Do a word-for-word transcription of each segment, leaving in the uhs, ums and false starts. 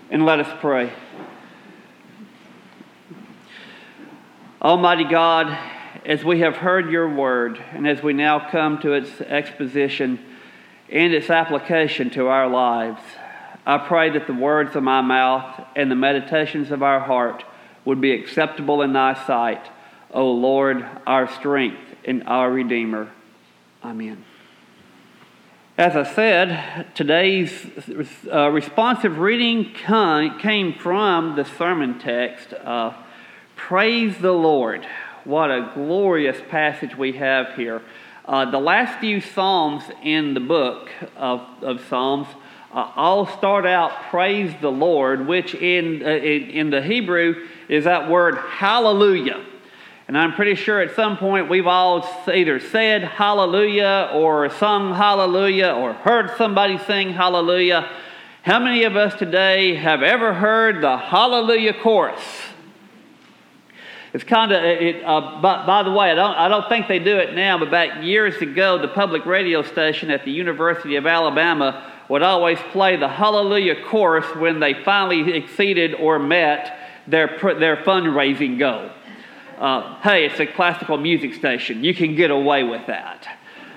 And let us pray. Almighty God, as we have heard your word, and as we now come to its exposition and its application to our lives, I pray that the words of my mouth and the meditations of our heart would be acceptable in thy sight, O Lord, our strength and our Redeemer. Amen. As I said, today's uh, responsive reading came from the sermon text, uh, Praise the Lord. What a glorious passage we have here. Uh, the last few Psalms in the book of, of Psalms uh, all start out Praise the Lord, which in, uh, in, in the Hebrew is that word hallelujah. And I'm pretty sure at some point we've all either said hallelujah or sung hallelujah or heard somebody sing hallelujah. How many of us today have ever heard the hallelujah chorus? It's kind of, it, uh, by, by the way, I don't, I don't think they do it now, but back years ago, the public radio station at the University of Alabama would always play the hallelujah chorus when they finally exceeded or met their, their fundraising goal. Uh, hey, it's a classical music station. You can get away with that.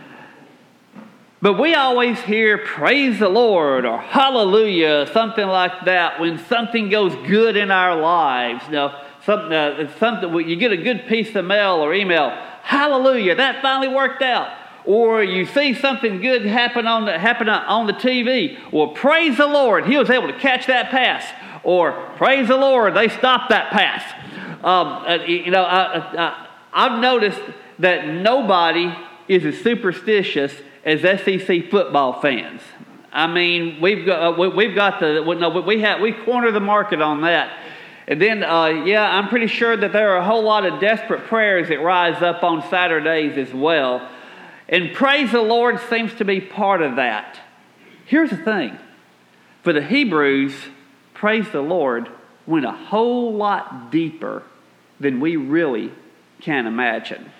But we always hear praise the Lord or hallelujah, something like that, when something goes good in our lives. Now, something, uh, something you get a good piece of mail or email, hallelujah, that finally worked out. Or you see something good happen on the, happen on the T V. Well, praise the Lord, he was able to catch that pass. Or praise the Lord, they stopped that pass. Um, uh, you know, I, I, I've noticed that nobody is as superstitious as S E C football fans. I mean, we've got uh, we, we've got the we, no, we have we corner the market on that. And then, uh, yeah, I'm pretty sure that there are a whole lot of desperate prayers that rise up on Saturdays as well. And praise the Lord seems to be part of that. Here's the thing: for the Hebrews, praise the Lord went a whole lot deeper than we really can imagine.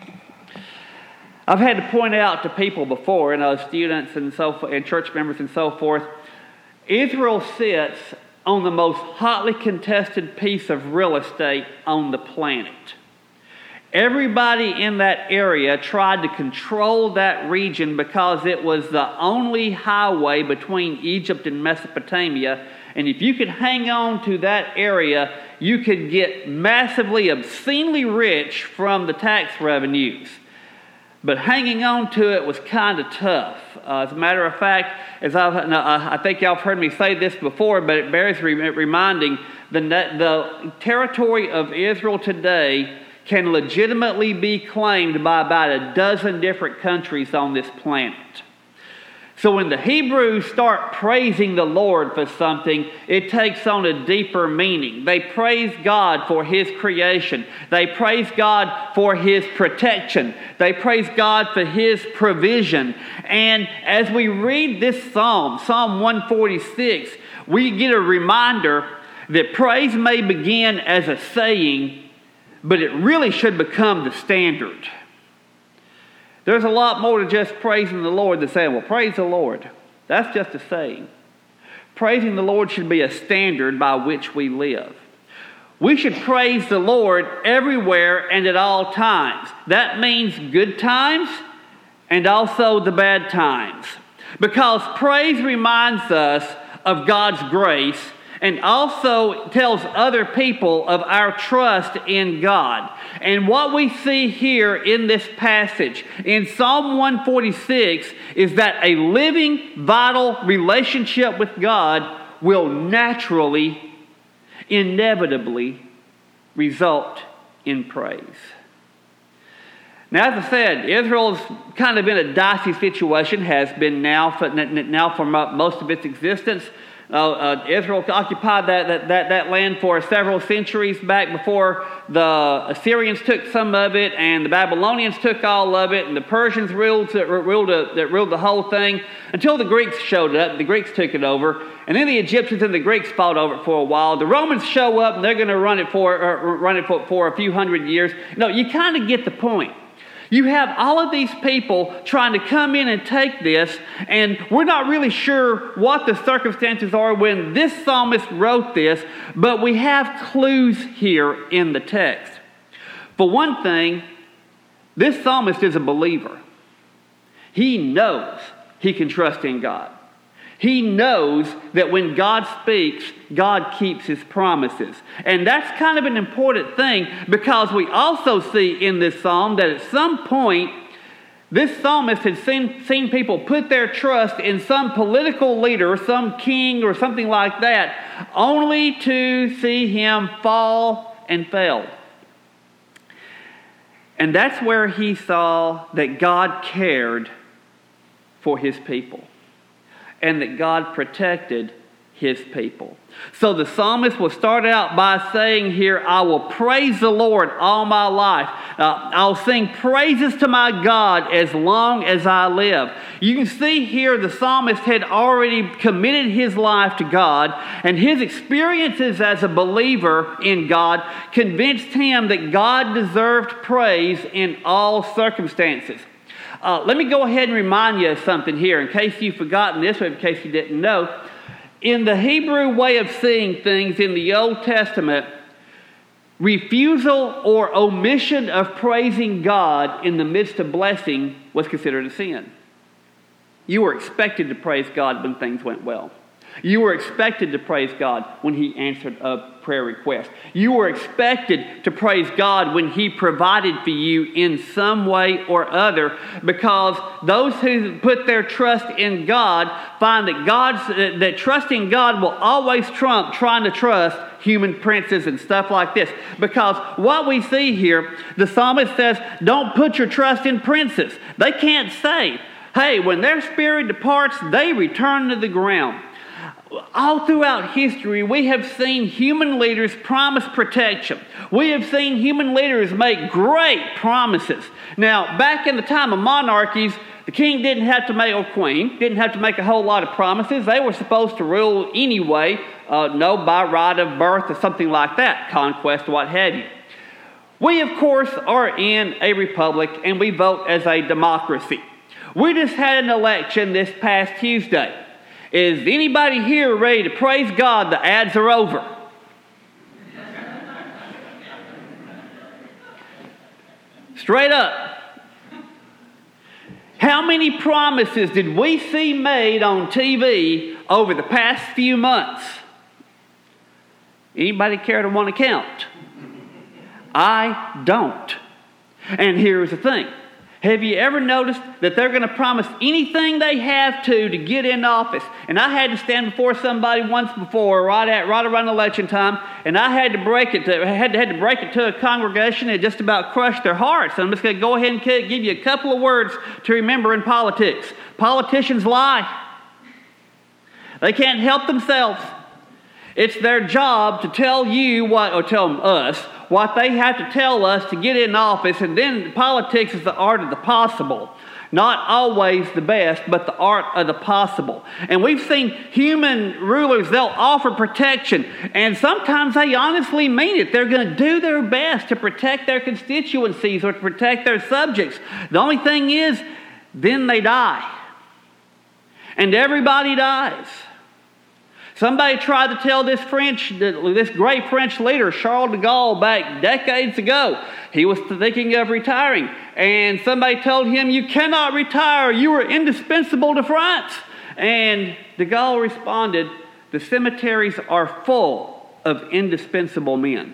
I've had to point out to people before, and uh, students and so and church members and so forth, Israel sits on the most hotly contested piece of real estate on the planet. Everybody in that area tried to control that region because it was the only highway between Egypt and Mesopotamia. And if you could hang on to that area, you could get massively, obscenely rich from the tax revenues. But hanging on to it was kind of tough. Uh, as a matter of fact, as I've, I think y'all have heard me say this before, but it bears re- reminding, the, the territory of Israel today can legitimately be claimed by about a dozen different countries on this planet. So when the Hebrews start praising the Lord for something, it takes on a deeper meaning. They praise God for His creation. They praise God for His protection. They praise God for His provision. And as we read this psalm, Psalm one forty-six, we get a reminder that praise may begin as a saying, but it really should become the standard. There's a lot more to just praising the Lord than saying, well, praise the Lord. That's just a saying. Praising the Lord should be a standard by which we live. We should praise the Lord everywhere and at all times. That means good times and also the bad times. Because praise reminds us of God's grace and also tells other people of our trust in God. And what we see here in this passage, in Psalm one forty-six, is that a living, vital relationship with God will naturally, inevitably result in praise. Now, as I said, Israel's kind of in a dicey situation, has been now for, now for most of its existence. Uh, uh, Israel occupied that, that, that, that land for several centuries back before the Assyrians took some of it and the Babylonians took all of it and the Persians ruled, ruled, uh, ruled the whole thing until the Greeks showed up. The Greeks took it over, and then the Egyptians and the Greeks fought over it for a while. The Romans show up and they're going to run it for uh, run it for, for a few hundred years. No, you kind of get the point. You have all of these people trying to come in and take this, and we're not really sure what the circumstances are when this psalmist wrote this, but we have clues here in the text. For one thing, this psalmist is a believer. He knows he can trust in God. He knows that when God speaks, God keeps His promises. And that's kind of an important thing, because we also see in this psalm that at some point, this psalmist had seen, seen people put their trust in some political leader, some king or something like that, only to see him fall and fail. And that's where he saw that God cared for His people, and that God protected His people. So the psalmist will start out by saying here, I will praise the Lord all my life. Uh, I'll sing praises to my God as long as I live. You can see here the psalmist had already committed his life to God, and his experiences as a believer in God convinced him that God deserved praise in all circumstances. Uh, let me go ahead and remind you of something here, in case you've forgotten this, or in case you didn't know. In the Hebrew way of seeing things in the Old Testament, refusal or omission of praising God in the midst of blessing was considered a sin. You were expected to praise God when things went well. You were expected to praise God when He answered a prayer request. You were expected to praise God when He provided for you in some way or other, because those who put their trust in God find that God's that trusting God will always trump trying to trust human princes and stuff like this. Because what we see here, the psalmist says, don't put your trust in princes. They can't save. Hey, when their spirit departs, they return to the ground. All throughout history, we have seen human leaders promise protection. We have seen human leaders make great promises. Now, back in the time of monarchies, the king didn't have to make, or queen, didn't have to make a whole lot of promises. They were supposed to rule anyway, uh, no, by right of birth or something like that, conquest, what have you. We, of course, are in a republic, and we vote as a democracy. We just had an election this past Tuesday. Is anybody here ready to praise God the ads are over? Straight up. How many promises did we see made on T V over the past few months? Anybody care to want to count? I don't. And here's the thing. Have you ever noticed that they're going to promise anything they have to to get in office? And I had to stand before somebody once before, right at right around election time, and I had to break it to had to, had to break it to a congregation that just about crushed their hearts. And I'm just going to go ahead and give you a couple of words to remember in politics. Politicians lie. They can't help themselves. It's their job to tell you what, or tell us, what they have to tell us to get in office. And then politics is the art of the possible. Not always the best, but the art of the possible. And we've seen human rulers, they'll offer protection. And sometimes they honestly mean it. They're going to do their best to protect their constituencies or to protect their subjects. The only thing is, then they die. And everybody dies. Somebody tried to tell this French, this great French leader, Charles de Gaulle, back decades ago. He was thinking of retiring. And somebody told him, you cannot retire. You are indispensable to France. And de Gaulle responded, the cemeteries are full of indispensable men.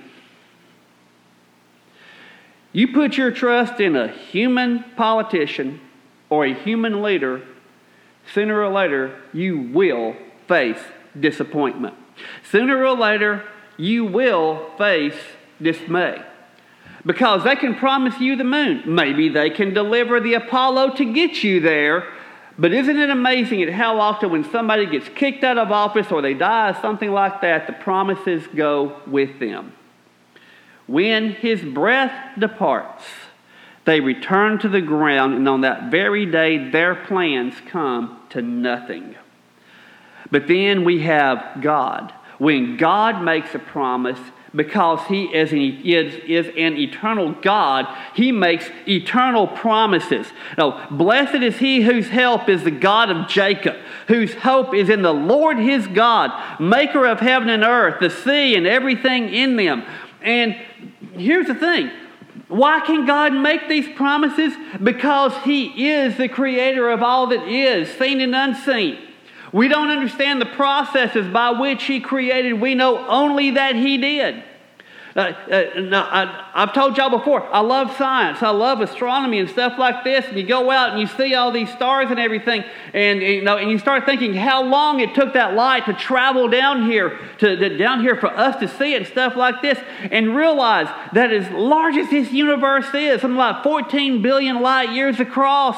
You put your trust in a human politician or a human leader, sooner or later, you will face disappointment. Sooner or later, you will face dismay. Because they can promise you the moon. Maybe they can deliver the Apollo to get you there. But isn't it amazing at how often when somebody gets kicked out of office or they die or something like that, the promises go with them. When his breath departs, they return to the ground, and on that very day, their plans come to nothing. But then we have God. when God makes a promise, because He is an, is, is an eternal God, He makes eternal promises. No, blessed is he whose help is the God of Jacob, whose hope is in the Lord his God, maker of heaven and earth, the sea and everything in them. And here's the thing. Why can God make these promises? Because He is the creator of all that is, seen and unseen. We don't understand the processes by which He created. We know only that He did. Uh, uh, now, I, I've told y'all before, I love science. I love astronomy and stuff like this. And you go out and you see all these stars and everything. And, you know, and you start thinking how long it took that light to travel down here, to, to down here for us to see it and stuff like this. And realize that as large as this universe is, something like fourteen billion light years across,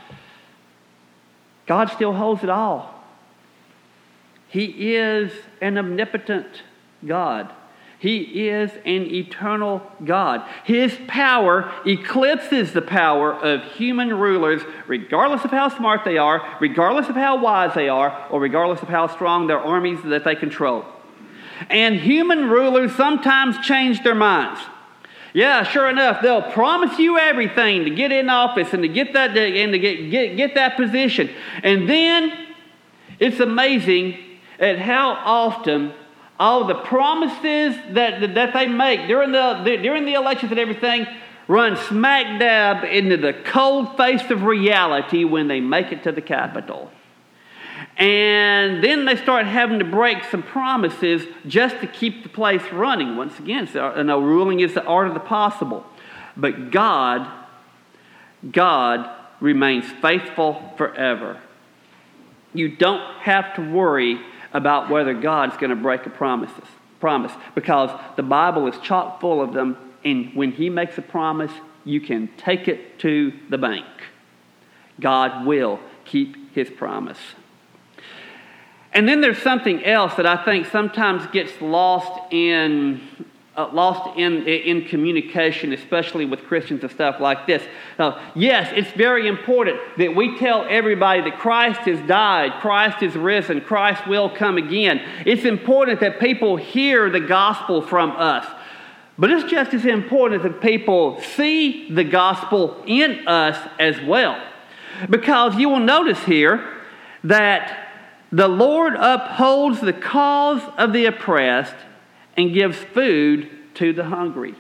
God still holds it all. He is an omnipotent God. He is an eternal God. His power eclipses the power of human rulers, regardless of how smart they are, regardless of how wise they are, or regardless of how strong their armies that they control. And human rulers sometimes change their minds. Yeah, sure enough, they'll promise you everything to get in office and to get that and to get, get, get that position. And then it's amazing at how often all the promises that, that they make during the, the during the elections and everything run smack dab into the cold face of reality when they make it to the Capitol. And then they start having to break some promises just to keep the place running. Once again, so, you know, ruling is the art of the possible. But God, God remains faithful forever. You don't have to worry about whether God's going to break a promises, promise, because the Bible is chock full of them, and when He makes a promise, you can take it to the bank. God will keep His promise. And then there's something else that I think sometimes gets lost in Uh, lost in, in communication, especially with Christians and stuff like this. Now, yes, it's very important that we tell everybody that Christ has died, Christ is risen, Christ will come again. It's important that people hear the gospel from us. But it's just as important that people see the gospel in us as well. Because you will notice here that the Lord upholds the cause of the oppressed and gives food to the hungry.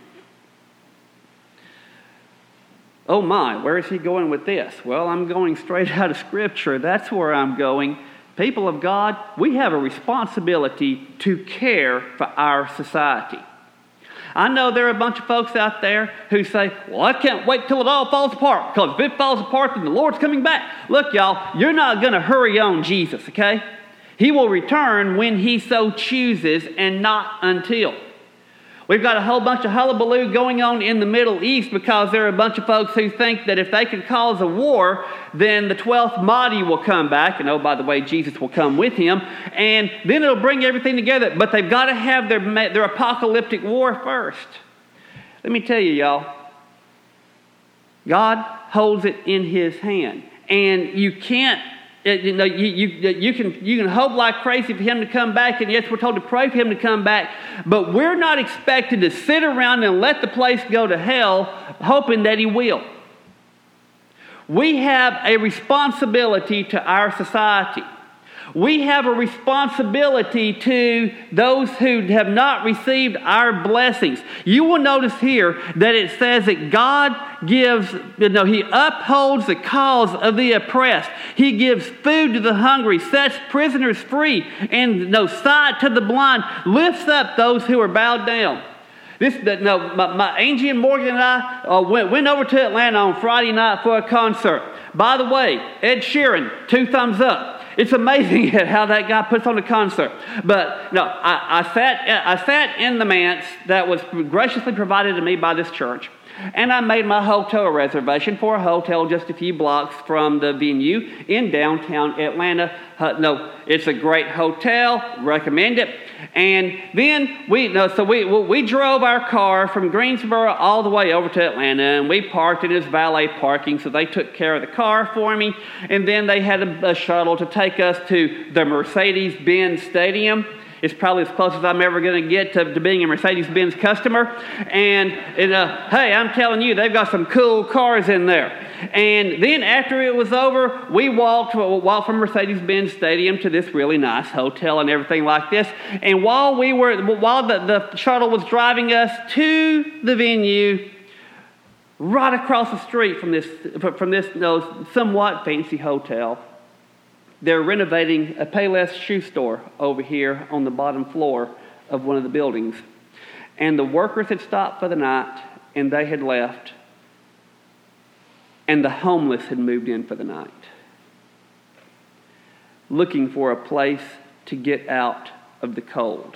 Oh my, where is he going with this? Well, I'm going straight out of Scripture. That's where I'm going. People of God, we have a responsibility to care for our society. I know there are a bunch of folks out there who say, well, I can't wait till it all falls apart, because if it falls apart, then the Lord's coming back. Look, y'all, you're not going to hurry on Jesus, okay? He will return when He so chooses and not until. We've got a whole bunch of hullabaloo going on in the Middle East because there are a bunch of folks who think that if they can cause a war, then the twelfth Mahdi will come back. And oh, by the way, Jesus will come with him. And then it'll bring everything together. But they've got to have their, their apocalyptic war first. Let me tell you, y'all. God holds it in His hand. And you can't You know, you, you, you, can, you can hope like crazy for Him to come back, and yes, we're told to pray for Him to come back, but we're not expected to sit around and let the place go to hell hoping that He will. We have a responsibility to our society. We have a responsibility to those who have not received our blessings. You will notice here that it says that God gives, you know, He upholds the cause of the oppressed. He gives food to the hungry, sets prisoners free, and you know, sight to the blind, lifts up those who are bowed down. This, no, my, my Angie and Morgan and I uh, went, went over to Atlanta on Friday night for a concert. By the way, Ed Sheeran, two thumbs up. It's amazing how that guy puts on a concert. But no, I, I sat I sat in the manse that was graciously provided to me by this church. And I made my hotel reservation for a hotel just a few blocks from the venue in downtown Atlanta. Uh, no, it's a great hotel. Recommend it. And then we no, so we we drove our car from Greensboro all the way over to Atlanta, and we parked in his valet parking. So they took care of the car for me, and then they had a, a shuttle to take us to the Mercedes-Benz Stadium. It's probably as close as I'm ever going to get to, to being a Mercedes-Benz customer. And, and uh, hey, I'm telling you, they've got some cool cars in there. And then after it was over, we walked, walked from Mercedes-Benz Stadium to this really nice hotel and everything like this. And while we were, while the, the shuttle was driving us to the venue, right across the street from this, from this you know, somewhat fancy hotel, they're renovating a Payless shoe store over here on the bottom floor of one of the buildings. And the workers had stopped for the night, and they had left. And the homeless had moved in for the night, looking for a place to get out of the cold.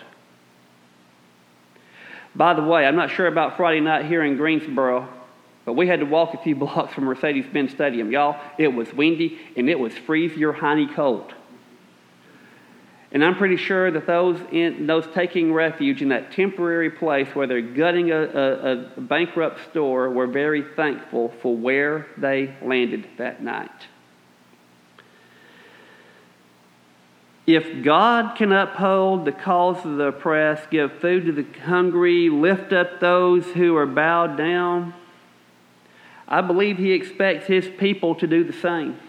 By the way, I'm not sure about Friday night here in Greensboro, but we had to walk a few blocks from Mercedes-Benz Stadium. Y'all, it was windy and it was freeze-your-hiney cold. And I'm pretty sure that those in, those taking refuge in that temporary place where they're gutting a, a, a bankrupt store were very thankful for where they landed that night. If God can uphold the cause of the oppressed, give food to the hungry, lift up those who are bowed down, I believe He expects His people to do the same.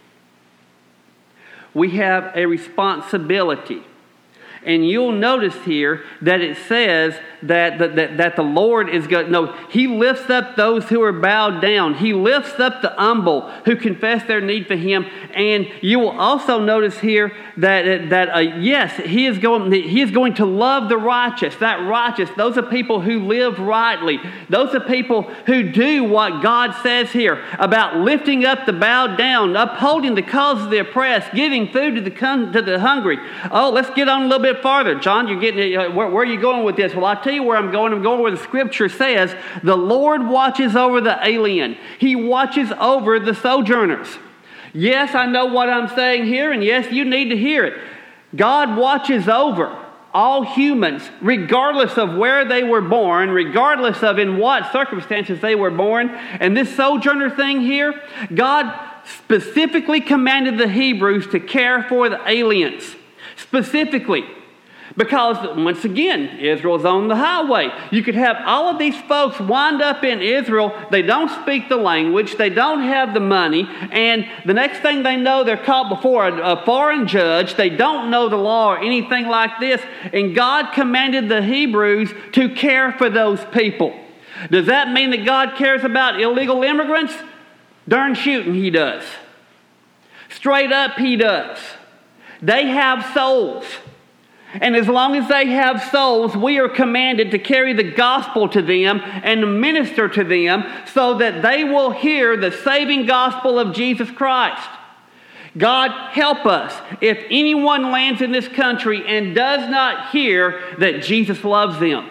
We have a responsibility. And you'll notice here that it says that, that, that, that the Lord is going, no, He lifts up those who are bowed down. He lifts up the humble who confess their need for Him. And you will also notice here that, that uh, yes, He is going, He is going to love the righteous. That righteous, those are people who live rightly. Those are people who do what God says here about lifting up the bowed down, upholding the cause of the oppressed, giving food to the, to the hungry. Oh, let's get on a little bit farther. John, you're getting uh, where, where are you going with this? Well, I'll tell you where I'm going. I'm going where the Scripture says the Lord watches over the alien. He watches over the sojourners. Yes, I know what I'm saying here, and yes, you need to hear it. God watches over all humans, regardless of where they were born, regardless of in what circumstances they were born. And this sojourner thing here, God specifically commanded the Hebrews to care for the aliens. Specifically. Because, once again, Israel's on the highway. You could have all of these folks wind up in Israel. They don't speak the language. They don't have the money. And the next thing they know, they're caught before a, a foreign judge. They don't know the law or anything like this. And God commanded the Hebrews to care for those people. Does that mean that God cares about illegal immigrants? Darn shooting He does. Straight up He does. They have souls. And as long as they have souls, we are commanded to carry the gospel to them and to minister to them so that they will hear the saving gospel of Jesus Christ. God help us if anyone lands in this country and does not hear that Jesus loves them.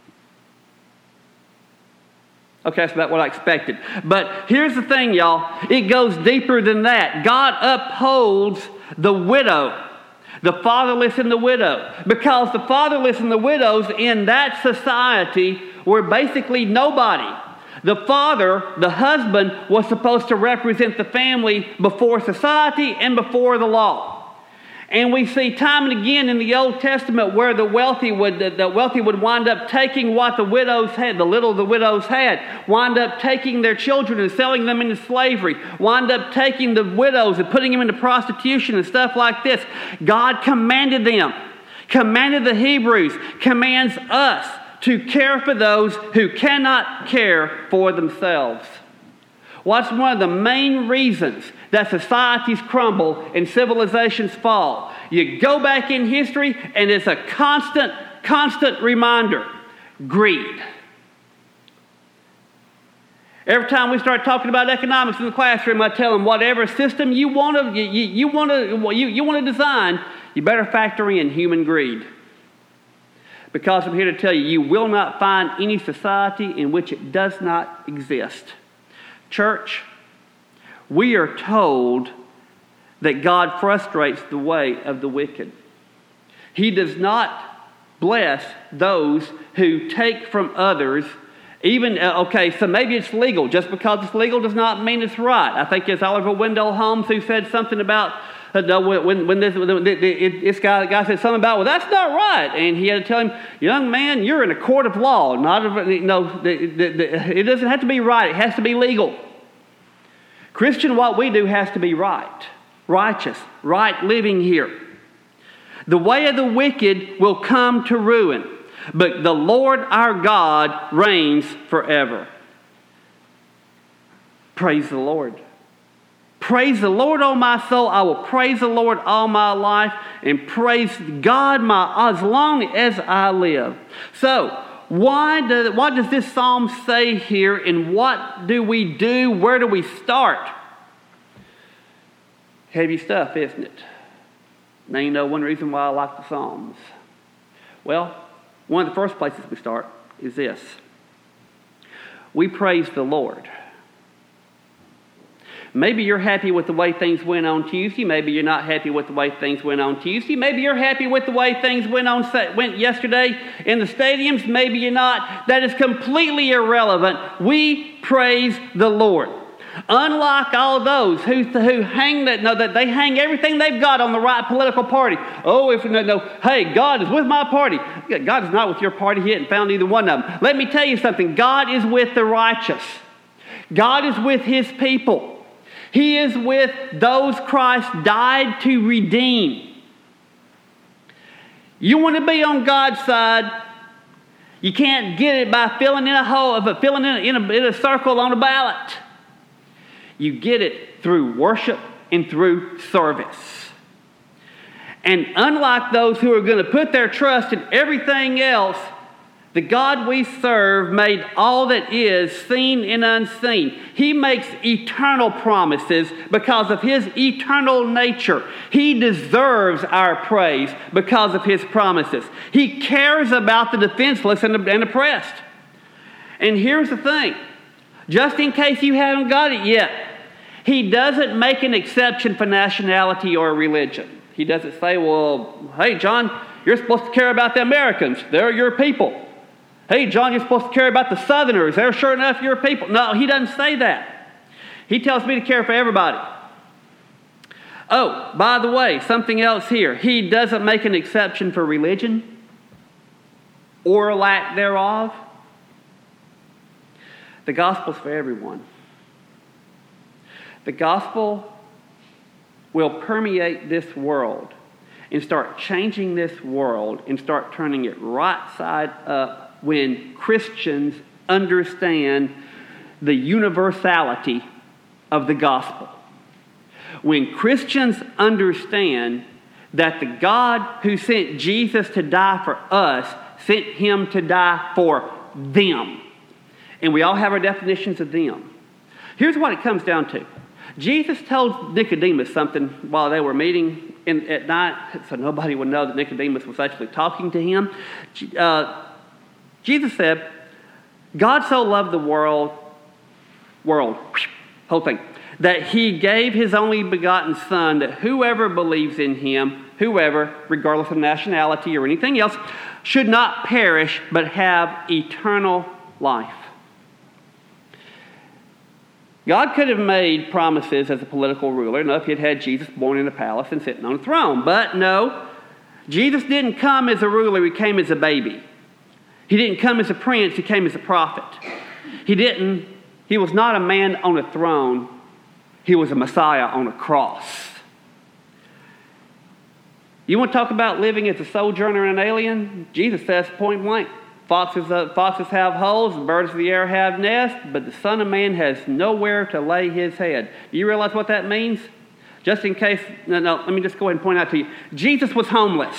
Okay, that's about what I expected. But here's the thing, y'all. It goes deeper than that. God upholds the widow, the fatherless and the widow. Because the fatherless and the widows in that society were basically nobody. The father, the husband, was supposed to represent the family before society and before the law. And we see time and again in the Old Testament where the wealthy would the, the wealthy would wind up taking what the widows had, the little the widows had, wind up taking their children and selling them into slavery, wind up taking the widows and putting them into prostitution and stuff like this. God commanded them, commanded the Hebrews, commands us to care for those who cannot care for themselves. What's one of the main reasons that societies crumble and civilizations fall? You go back in history and it's a constant, constant reminder. Greed. Every time we start talking about economics in the classroom, I tell them whatever system you want to you, you want to you, you want to design, you better factor in human greed. Because I'm here to tell you, you will not find any society in which it does not exist. Church, we are told that God frustrates the way of the wicked. He does not bless those who take from others. Even, okay, so maybe it's legal. Just because it's legal does not mean it's right. I think it's Oliver Wendell Holmes who said something about No, when, when this, this guy, guy said something about, well, that's not right. And he had to tell him, young man, you're in a court of law. Not a, no, it doesn't have to be right. It has to be legal. Christian, what we do has to be right. Righteous. Right living here. The way of the wicked will come to ruin, but the Lord our God reigns forever. Praise the Lord. Praise the Lord, O my soul. I will praise the Lord all my life and praise God my as long as I live. So, why does, what does this psalm say here, and what do we do? Where do we start? Heavy stuff, isn't it? Now you know one reason why I like the Psalms. Well, one of the first places we start is this. We praise the Lord. Maybe you're happy with the way things went on Tuesday. Maybe you're not happy with the way things went on Tuesday. Maybe you're happy with the way things went on went yesterday in the stadiums. Maybe you're not. That is completely irrelevant. We praise the Lord. Unlike all those who, who hang that, no, that they hang everything they've got on the right political party. Oh, if no, no, hey, God is with my party. God is not with your party. He hadn't found either one of them. Let me tell you something. God is with the righteous. God is with His people. He is with those Christ died to redeem. You want to be on God's side, you can't get it by filling in a hole, but filling in a, in, a, in a circle on a ballot. You get it through worship and through service. And unlike those who are going to put their trust in everything else, the God we serve made all that is, seen and unseen. He makes eternal promises because of His eternal nature. He deserves our praise because of His promises. He cares about the defenseless and the oppressed. And here's the thing. Just in case you haven't got it yet, He doesn't make an exception for nationality or religion. He doesn't say, well, hey, John, you're supposed to care about the Americans. They're your people. Hey, John, you're supposed to care about the Southerners. They're sure enough your people. No, He doesn't say that. He tells me to care for everybody. Oh, by the way, something else here. He doesn't make an exception for religion or lack thereof. The gospel's for everyone. The gospel will permeate this world and start changing this world and start turning it right side up when Christians understand the universality of the gospel. When Christians understand that the God who sent Jesus to die for us sent Him to die for them. And we all have our definitions of them. Here's what it comes down to. Jesus told Nicodemus something while they were meeting in, at night, so nobody would know that Nicodemus was actually talking to him. Uh, Jesus said, God so loved the world, world, whole thing, that He gave His only begotten Son, that whoever believes in Him, whoever, regardless of nationality or anything else, should not perish but have eternal life. God could have made promises as a political ruler. No, if He had had Jesus born in a palace and sitting on a throne. But no, Jesus didn't come as a ruler. He came as a baby. He didn't come as a prince. He came as a prophet. He didn't. He was not a man on a throne. He was a Messiah on a cross. You want to talk about living as a sojourner and an alien? Jesus says point blank. Foxes, uh, foxes have holes, and birds of the air have nests, but the Son of Man has nowhere to lay His head. Do you realize what that means? Just in case, no, no, let me just go ahead and point out to you. Jesus was homeless.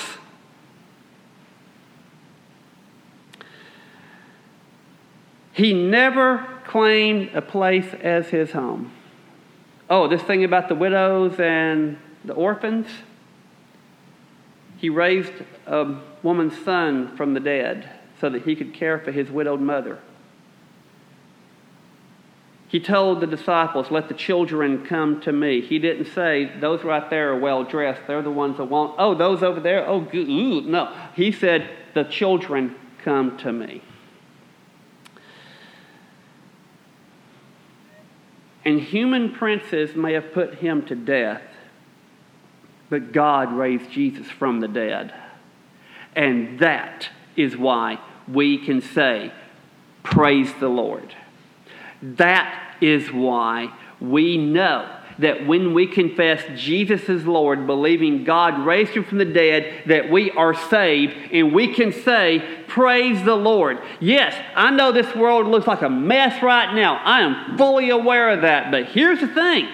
He never claimed a place as His home. Oh, this thing about the widows and the orphans? He raised a woman's son from the dead so that He could care for His widowed mother. He told the disciples, let the children come to me. He didn't say, those right there are well dressed. They're the ones that want, oh, those over there, oh, good. Ooh. No. He said, the children come to me. And human princes may have put Him to death, But God raised Jesus from the dead. And that is why we can say, praise the Lord. That is why we know that when we confess Jesus as Lord, believing God raised Him from the dead, that we are saved, and we can say, praise the Lord. Yes, I know this world looks like a mess right now. I am fully aware of that. But here's the thing.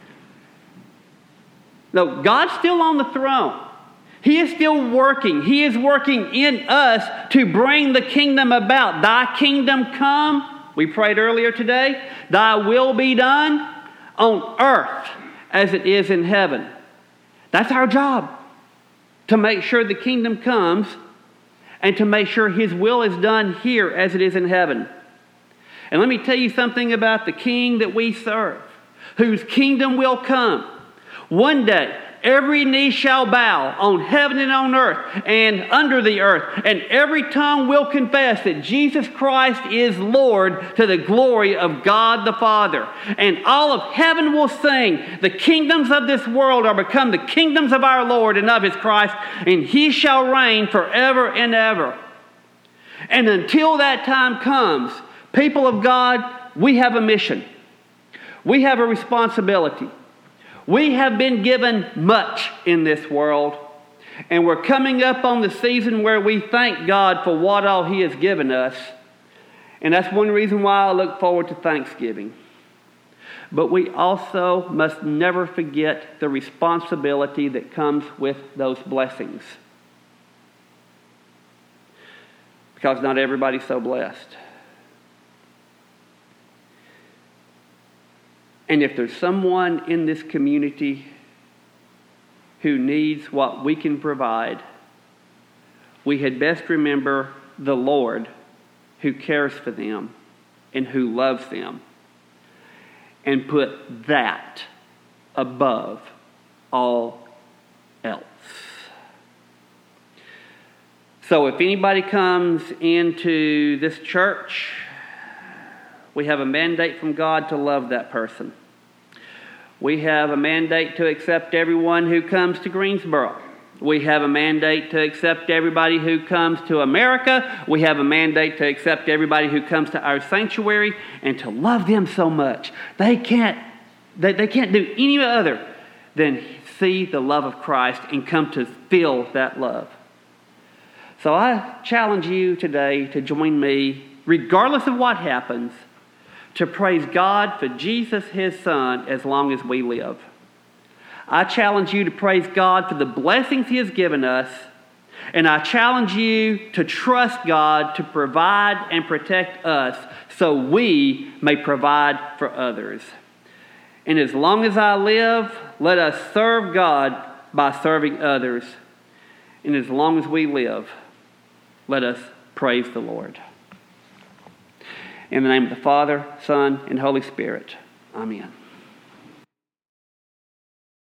No, God's still on the throne. He is still working. He is working in us to bring the kingdom about. Thy kingdom come, we prayed earlier today, thy will be done on earth as it is in heaven. That's our job, to make sure the kingdom comes and to make sure His will is done here as it is in heaven. And let me tell you something about the King that we serve, whose kingdom will come. One day, every knee shall bow on heaven and on earth and under the earth, and every tongue will confess that Jesus Christ is Lord to the glory of God the Father. And all of heaven will sing, the kingdoms of this world are become the kingdoms of our Lord and of His Christ, and He shall reign forever and ever. And until that time comes, people of God, we have a mission. We have a responsibility. We have been given much in this world, and we're coming up on the season where we thank God for what all He has given us. And that's one reason why I look forward to Thanksgiving. But we also must never forget the responsibility that comes with those blessings. Because not everybody's so blessed. And if there's someone in this community who needs what we can provide, we had best remember the Lord who cares for them and who loves them, and put that above all else. So if anybody comes into this church, we have a mandate from God to love that person. We have a mandate to accept everyone who comes to Greensboro. We have a mandate to accept everybody who comes to America. We have a mandate to accept everybody who comes to our sanctuary, and to love them so much. They can't, they, they can't do any other than see the love of Christ and come to feel that love. So I challenge you today to join me, regardless of what happens, to praise God for Jesus, His Son, as long as we live. I challenge you to praise God for the blessings He has given us, and I challenge you to trust God to provide and protect us so we may provide for others. And as long as I live, let us serve God by serving others. And as long as we live, let us praise the Lord. In the name of the Father, Son, and Holy Spirit. Amen.